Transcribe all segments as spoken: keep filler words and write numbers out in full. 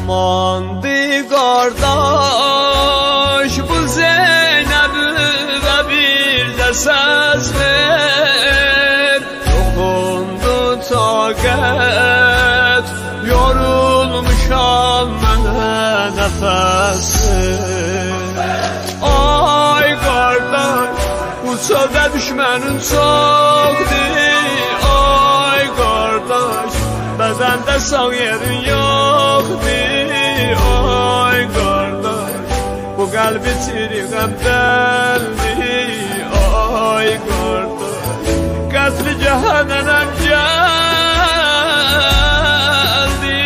Amandı qardaş bu Zeynəbi və bir də səs ver. Yoxundu taqət, yorulmuşam mənə nəfəs ver. Ay qardaş, bu çöldə düşmənin çoxdur. Ay qardaş, bədəndə sağ yerin yoxdur. Ay qardaş, bu qəlbi çiri qəmdəldir. Ay qardaş, qəsri cəhənnəm gəldi.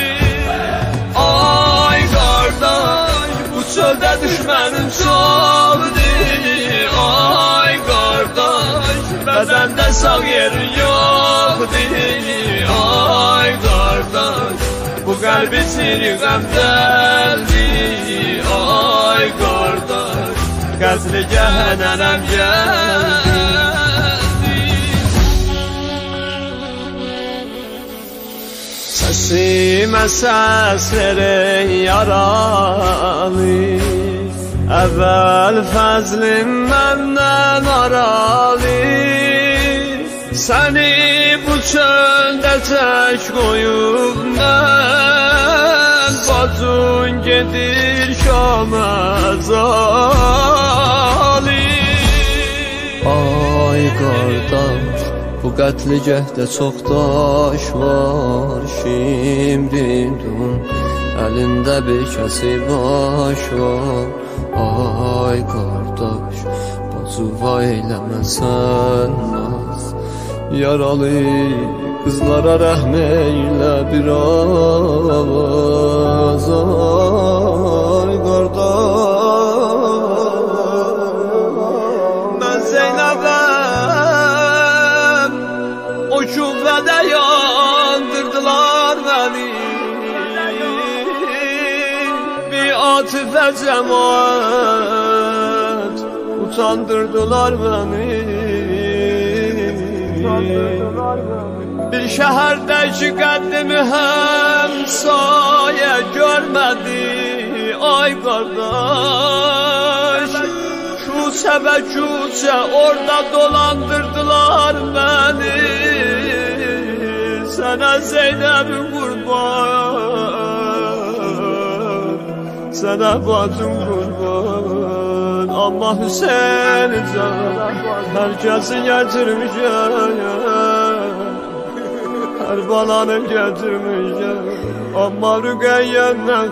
Ay qardaş, bu çöldə düşmənin çoxdur. Ay qardaş, bədəndə sağ yerin yoxdur. Ay qardaş, bu qəlbi çiri qəmdəldir. Ay qardaş, qəsri cəhənnəm gəldi. Səsimə səs verin yaralı, əvvəl fəzlim məndən aralı. Səni bu çöldə tək qoyub mən, bacın gedir Şamə zalim. Ay qardaş, bu qətligəhdə çox daş var. Şimdidun əlində bir kəsib baş var. Ay qardaş, bacuva eyləməsən naz, yaralı qızlara rəhm eylə biraz. Ay qardaş, mən Zeynəbəm, o küvvədə yandırdılar məni. Bir atifə cəmaət utandırdılar məni. Bir şəhərdə iki qəddimi həm sayə görmədi. Ay qardaş, küçə və küçə orada dolandırdılar məni. Sənə Zeynəbim qurban, sənə bacım qurban. Amma Hüseyin can, hər kəsi gətirmişəm, hər balanı gətirmişəm. Amma Rüqəyyəndən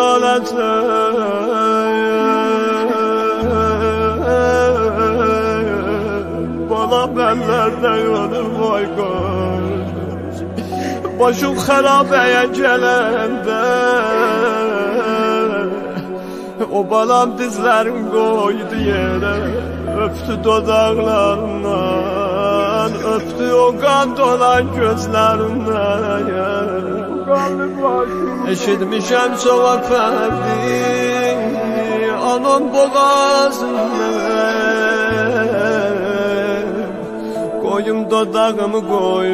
xəcalətləyəm. Balam əllərdə yanır, vay qardaş, başım xərabəyə gələndə. O balam dizlərim qoydu yerə, öptü dodaqlarından, öptü o qan dolan gözlərindən. Eşitmişəm çoğa fərdi, anam boğazından. Qoyum dodağımı qoy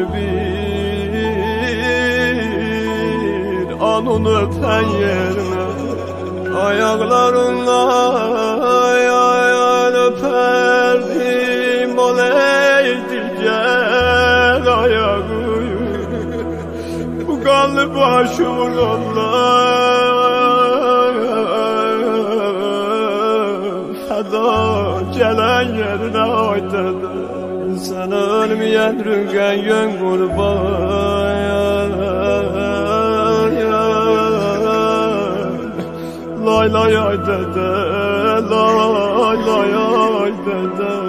bir, anın öpən yerinə. Ayaqlarınla ay ay öpərdim, oleydi gəl ayağı. Bu qanlı başımın Allah fəda gələn yerinə aydadı. Sən ölməyən Rüqəyyən qurban. Lay lay ay dede, lay lay ay dede.